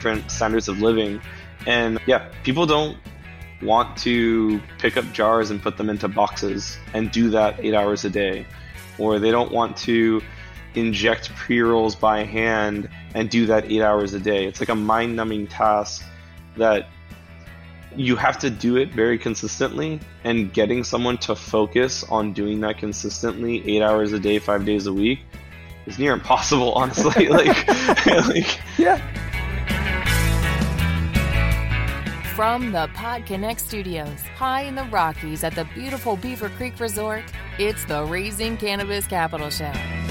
different standards of living. And yeah, people don't want to pick up jars and put them into boxes and do that 8 hours a day. Or they don't want to inject pre-rolls by hand and do that 8 hours a day. It's like a mind-numbing task that you have to do it very consistently, and getting someone to focus on doing that consistently 8 hours a day, 5 days a week is near impossible, honestly. Yeah. From the PodConnect Studios, high in the Rockies at the beautiful Beaver Creek Resort, it's the Raising Cannabis Capital Show.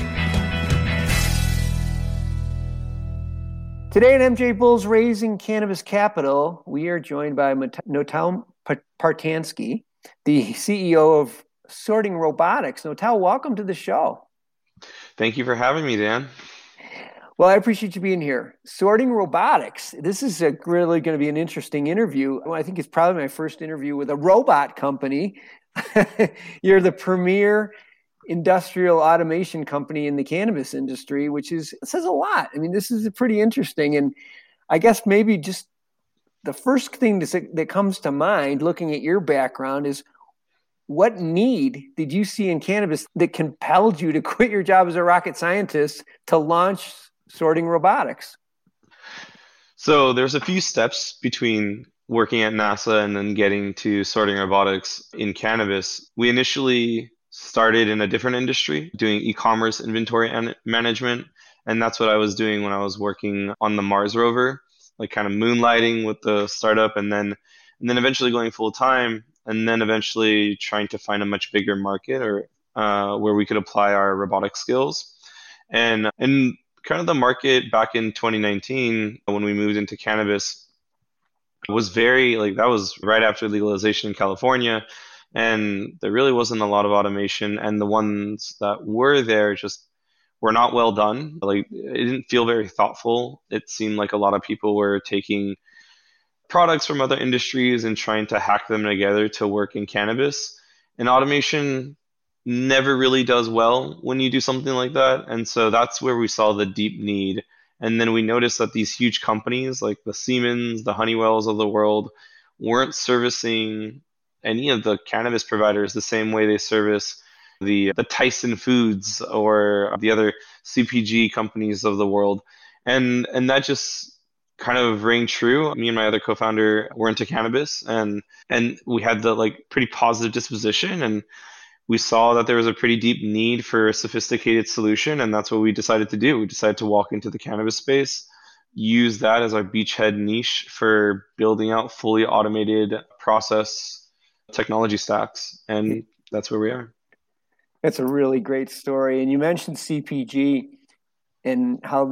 Today at MJ Bull's Raising Cannabis Capital, we are joined by Notal Partansky, the CEO of Sorting Robotics. Notal, welcome to the show. Thank you for having me, Dan. Well, I appreciate you being here. Sorting Robotics. This is really going to be an interesting interview. Well, I think it's probably my first interview with a robot company. You're the premier industrial automation company in the cannabis industry, which says a lot. I mean, this is pretty interesting. And I guess maybe just the first thing that comes to mind looking at your background is, what need did you see in cannabis that compelled you to quit your job as a rocket scientist to launch Sorting Robotics? So there's a few steps between working at NASA and then getting to Sorting Robotics in cannabis. We initially started in a different industry doing e-commerce inventory management. And that's what I was doing when I was working on the Mars rover, like kind of moonlighting with the startup, and then eventually going full time, and then eventually trying to find a much bigger market or where we could apply our robotic skills. And kind of the market back in 2019, when we moved into cannabis, was very, that was right after legalization in California. And there really wasn't a lot of automation. And the ones that were there just were not well done. It didn't feel very thoughtful. It seemed like a lot of people were taking products from other industries and trying to hack them together to work in cannabis. And automation never really does well when you do something like that. And so that's where we saw the deep need. And then we noticed that these huge companies like the Siemens, the Honeywells of the world weren't servicing any of the cannabis providers the same way they service the Tyson Foods or the other CPG companies of the world. And that just kind of rang true. Me and my other co-founder were into cannabis, and we had the pretty positive disposition, and we saw that there was a pretty deep need for a sophisticated solution, and that's what we decided to do. We decided to walk into the cannabis space, use that as our beachhead niche for building out fully automated process technology stacks, and that's where we are. That's a really great story. And you mentioned CPG and how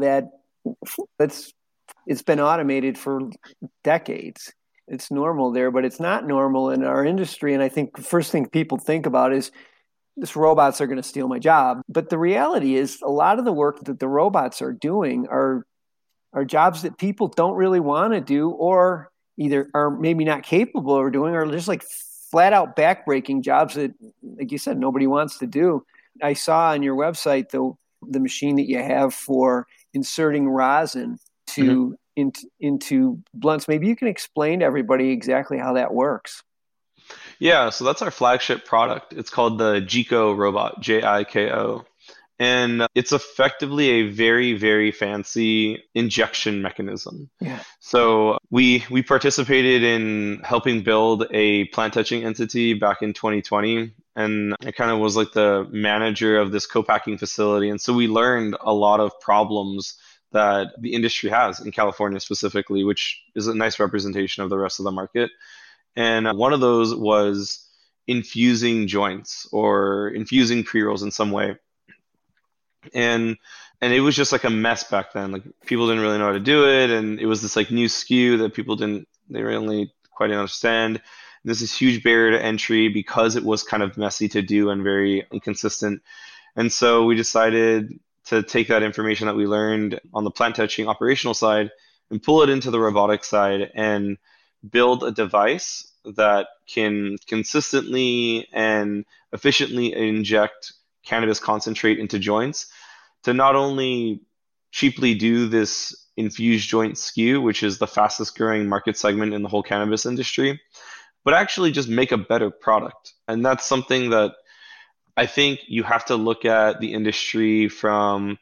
it's been automated for decades. It's normal there, but it's not normal in our industry. And I think the first thing people think about is, these robots are going to steal my job. But the reality is, a lot of the work that the robots are doing are jobs that people don't really want to do, or either are maybe not capable of doing, or just flat out backbreaking jobs that, like you said, nobody wants to do. I saw on your website the machine that you have for inserting rosin into blunts. Maybe you can explain to everybody exactly how that works. Yeah, so that's our flagship product. It's called the Jiko robot, Jiko. And it's effectively a very, very fancy injection mechanism. Yeah. So we participated in helping build a plant touching entity back in 2020. And I kind of was like the manager of this co-packing facility. And so we learned a lot of problems that the industry has in California specifically, which is a nice representation of the rest of the market. And one of those was infusing joints or infusing pre-rolls in some way. And it was just like a mess back then. People didn't really know how to do it, and it was this new SKU that they really quite understand. This is huge barrier to entry because it was kind of messy to do and very inconsistent. And so we decided to take that information that we learned on the plant touching operational side and pull it into the robotic side and build a device that can consistently and efficiently inject cannabis concentrate into joints to not only cheaply do this infused joint SKU, which is the fastest growing market segment in the whole cannabis industry, but actually just make a better product. And that's something that I think you have to look at the industry from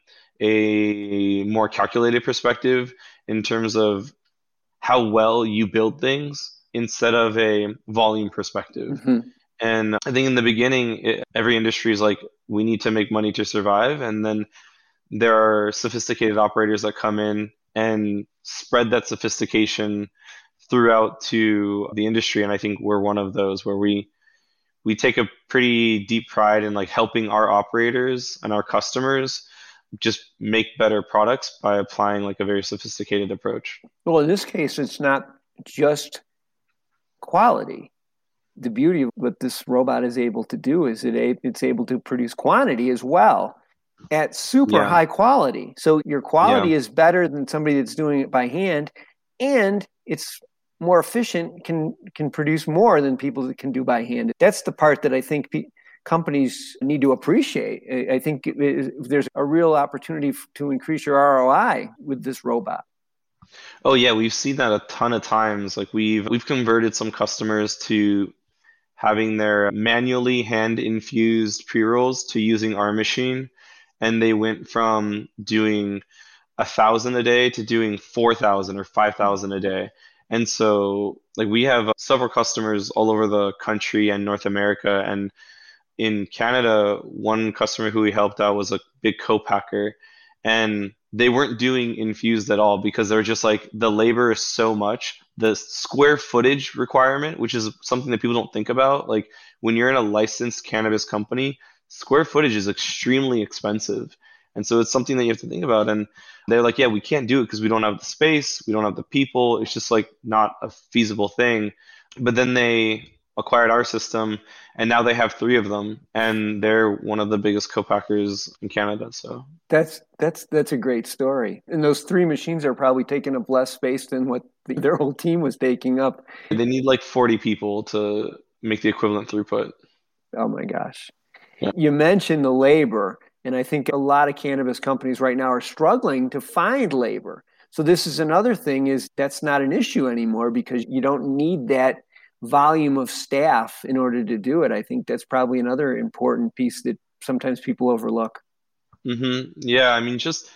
a more calculated perspective in terms of how well you build things instead of a volume perspective. Mm-hmm. And I think in the beginning, every industry is like, we need to make money to survive. And then there are sophisticated operators that come in and spread that sophistication throughout to the industry. And I think we're one of those where we take a pretty deep pride in like helping our operators and our customers just make better products by applying like a very sophisticated approach. Well, in this case, it's not just quality. The beauty of what this robot is able to do is it's able to produce quantity as well at super high quality. So your quality is better than somebody that's doing it by hand, and it's more efficient, can produce more than people that can do by hand. That's the part that I think companies need to appreciate. I think there's a real opportunity to increase your ROI with this robot. Oh yeah, we've seen that a ton of times. Like we've converted some customers to having their manually hand infused pre-rolls to using our machine, and they went from doing 1,000 a day to doing 4,000 or 5,000 a day. And so like we have several customers all over the country and North America. And in Canada, one customer who we helped out was a big co-packer, and they weren't doing infused at all because they're just like, the labor is so much. The square footage requirement, which is something that people don't think about, like when you're in a licensed cannabis company, square footage is extremely expensive. And so it's something that you have to think about. And they're like, yeah, we can't do it because we don't have the space, we don't have the people. It's just like not a feasible thing. But then they acquired our system, and now they have 3 of them, and they're one of the biggest co-packers in Canada. So that's a great story. And those 3 machines are probably taking up less space than what their whole team was taking up. They need like 40 people to make the equivalent throughput. Oh my gosh. Yeah. You mentioned the labor, and I think a lot of cannabis companies right now are struggling to find labor. So this is another thing, is that's not an issue anymore because you don't need that volume of staff in order to do it. I think that's probably another important piece that sometimes people overlook. Mm-hmm. Yeah, I mean,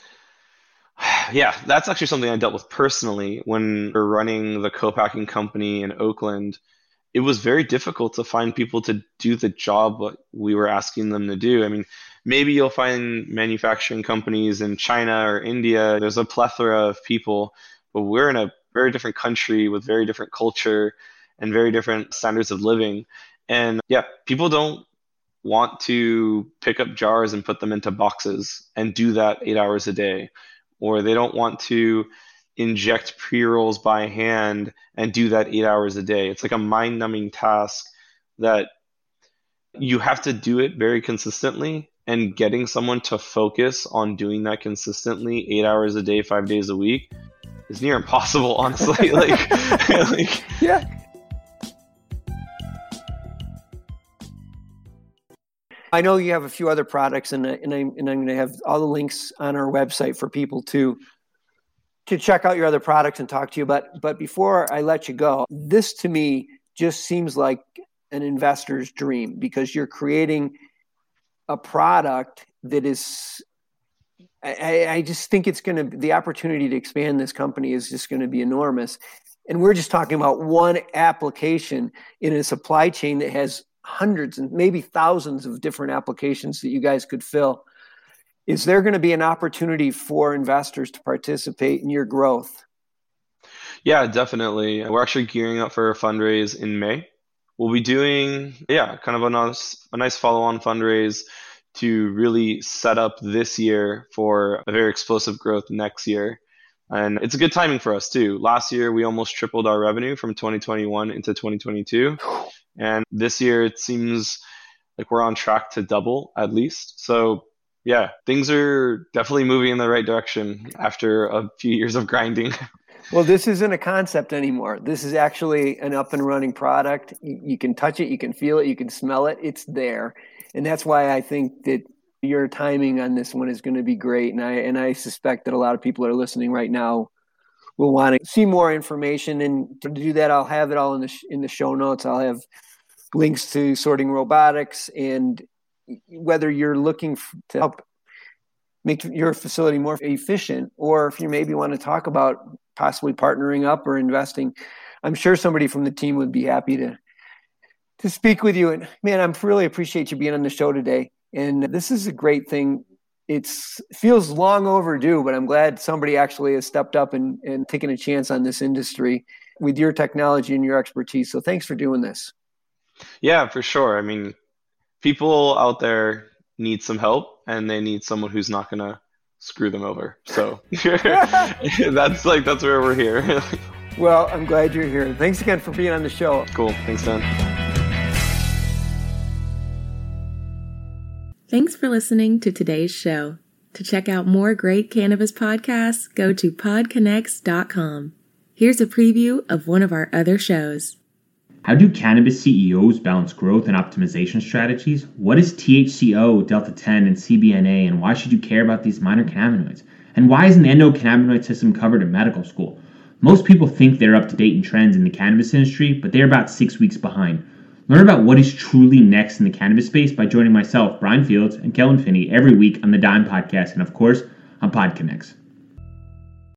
that's actually something I dealt with personally when we were running the co-packing company in Oakland. It was very difficult to find people to do the job what we were asking them to do. I mean, maybe you'll find manufacturing companies in China or India. There's a plethora of people, but we're in a very different country with very different culture and very different standards of living. And yeah, people don't want to pick up jars and put them into boxes and do that 8 hours a day, or they don't want to inject pre-rolls by hand and do that 8 hours a day. It's like a mind-numbing task that you have to do it very consistently, and getting someone to focus on doing that consistently 8 hours a day, 5 days a week is near impossible, honestly. Yeah. I know you have a few other products, and I'm going to have all the links on our website for people to check out your other products and talk to you. But before I let you go, this to me just seems like an investor's dream, because you're creating a product that is, I just think it's going to, the opportunity to expand this company is just going to be enormous. And we're just talking about one application in a supply chain that has hundreds and maybe thousands of different applications that you guys could fill. Is there going to be an opportunity for investors to participate in your growth? Yeah, definitely. We're actually gearing up for a fundraise in May. We'll be doing, kind of a nice follow-on fundraise to really set up this year for a very explosive growth next year. And it's a good timing for us too. Last year, we almost tripled our revenue from 2021 into 2022. And this year, it seems like we're on track to double at least. So yeah, things are definitely moving in the right direction after a few years of grinding. Well, this isn't a concept anymore. This is actually an up and running product. You can touch it, you can feel it, you can smell it. It's there. And that's why I think that Your timing on this one is going to be great. And I suspect that a lot of people are listening right now will want to see more information. And to do that, I'll have it all in the show notes. I'll have links to Sorting Robotics, and whether you're looking to help make your facility more efficient, or if you maybe want to talk about possibly partnering up or investing, I'm sure somebody from the team would be happy to speak with you. And man, I really appreciate you being on the show today. And this is a great thing. It feels long overdue, but I'm glad somebody actually has stepped up and taken a chance on this industry with your technology and your expertise. So thanks for doing this. Yeah, for sure. I mean, people out there need some help, and they need someone who's not going to screw them over. So that's where we're here. Well, I'm glad you're here. Thanks again for being on the show. Cool. Thanks, Dan. Thanks for listening to today's show. To check out more great cannabis podcasts, go to podconnects.com. Here's a preview of one of our other shows. How do cannabis CEOs balance growth and optimization strategies? What is THCO, Delta-10, and CBNA, and why should you care about these minor cannabinoids? And why isn't the endocannabinoid system covered in medical school? Most people think they're up to date in trends in the cannabis industry, but they're about 6 weeks behind. Learn about what is truly next in the cannabis space by joining myself, Brian Fields, and Kellen Finney every week on the Dime Podcast, and of course, on PodConnects.